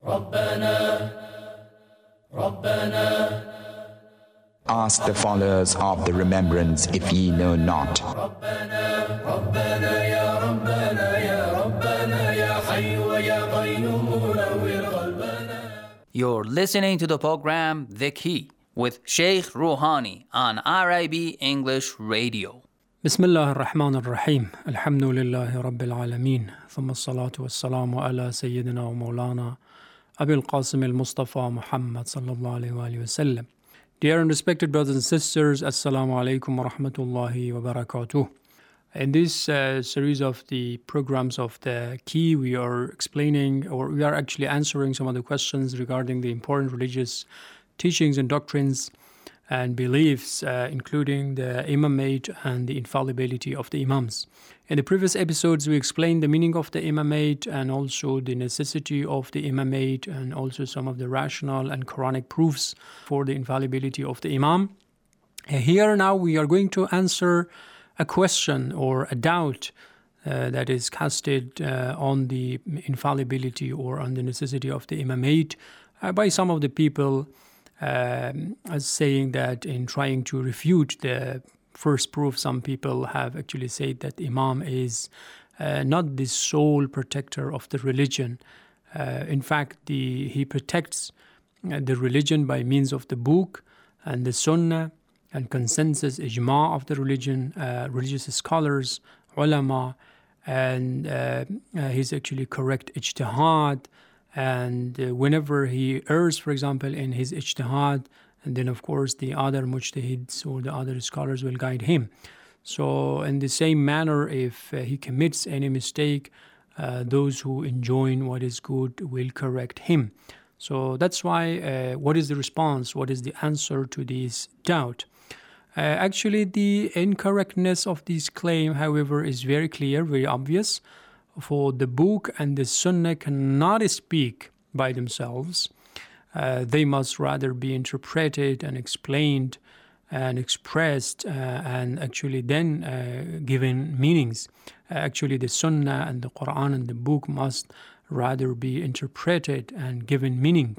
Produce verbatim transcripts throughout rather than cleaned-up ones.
Ask the followers of the remembrance if ye know not. You're listening to the program The Key with Sheikh Rouhani on R I B English Radio. بسم الله الرحمن الرحيم الحمد لله رب العالمين ثم الصلاة والسلام على سيدنا ومولانا أبي القاسم المصطفى محمد صلى الله عليه وآله وسلم. Dear and respected brothers and sisters, Assalamu alaikum wa rahmatullahi wa barakatuh. In this uh, series of the programs of The Key, we are explaining, or we are actually answering some of the questions regarding the important religious teachings and doctrines and beliefs, uh, including the imamate and the infallibility of the imams. In the previous episodes, we explained the meaning of the imamate and also the necessity of the imamate and also some of the rational and Quranic proofs for the infallibility of the imam. Here now we are going to answer a question or a doubt uh, that is casted uh, on the infallibility or on the necessity of the imamate uh, by some of the people, um, as saying that in trying to refute the first proof, some people have actually said that Imam is uh, not the sole protector of the religion. Uh, in fact, the, he protects uh, the religion by means of the book and the sunnah and consensus, ijma of the religion, uh, religious scholars, ulama, and uh, uh, he's actually correct ijtihad. And uh, whenever he errs, for example, in his ijtihad, and then of course the other mujtahids or the other scholars will guide him. So in the same manner, if uh, he commits any mistake, uh, those who enjoin what is good will correct him. So that's why, uh, what is the response? What is the answer to this doubt? Uh, actually, the incorrectness of this claim, however, is very clear, very obvious. For the book and the sunnah cannot speak by themselves. Uh, they must rather be interpreted and explained and expressed uh, and actually then uh, given meanings. Uh, actually, the sunnah and the Quran and the book must rather be interpreted and given meaning.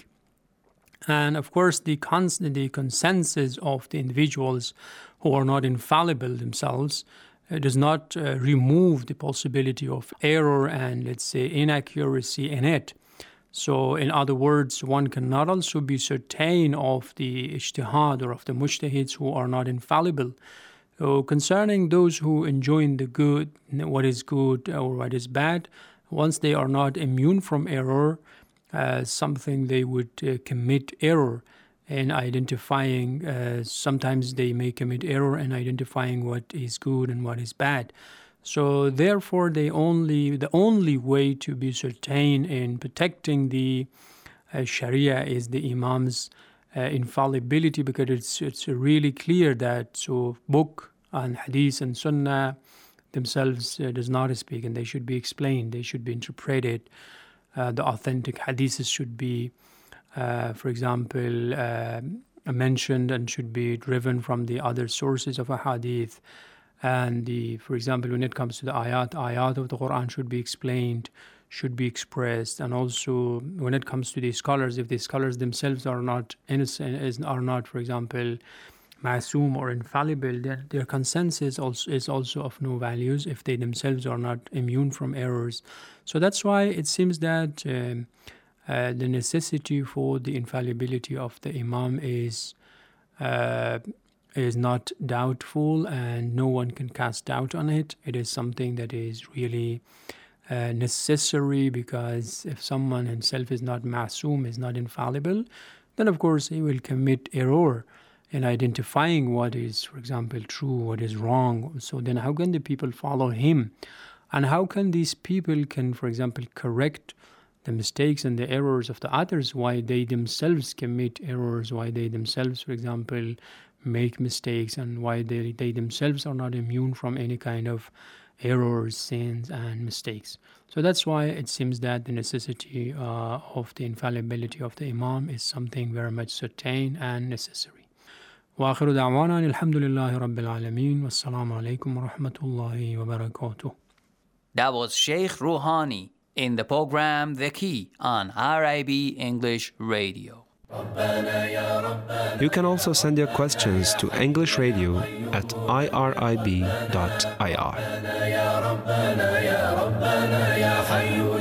And of course, the, cons- the consensus of the individuals who are not infallible themselves uh, does not uh, remove the possibility of error and, let's say, inaccuracy in it. So, in other words, one cannot also be certain of the ijtihad or of the mujtahids who are not infallible. So, concerning those who enjoin the good, what is good or what is bad, once they are not immune from error, Uh, something they would uh, commit error in identifying. Uh, sometimes they may commit error in identifying what is good and what is bad. So therefore, they only the only way to be certain in protecting the uh, Sharia is the Imam's uh, infallibility, because it's it's really clear that so book and Hadith and Sunnah themselves uh, does not speak, and they should be explained. They should be interpreted. Uh, the authentic hadiths should be, uh, for example, uh, mentioned and should be driven from the other sources of a hadith. And the, for example, when it comes to the ayat, ayat of the Quran should be explained, should be expressed. And also, when it comes to the scholars, if the scholars themselves are not innocent, are not, for example, ma'soom or infallible, their, their consensus also is also of no values if they themselves are not immune from errors. So that's why it seems that um, uh, the necessity for the infallibility of the Imam is uh, is not doubtful, and no one can cast doubt on it. It is something that is really uh, necessary, because if someone himself is not ma'soom, is not infallible, then of course he will commit error in identifying what is, for example, true, what is wrong. So then how can the people follow him? And how can these people can, for example, correct the mistakes and the errors of the others, why they themselves commit errors, why they themselves, for example, make mistakes, and why they, they themselves are not immune from any kind of errors, sins, and mistakes. So that's why it seems that the necessity uh, of the infallibility of the Imam is something very much certain and necessary. وآخر دعوانا الحمد لله رب العالمين والسلام عليكم ورحمة الله وبركاته. That was Sheikh Rouhani in the program The Key on R I B English Radio. You can also send your questions to English Radio at I R I B dot I R.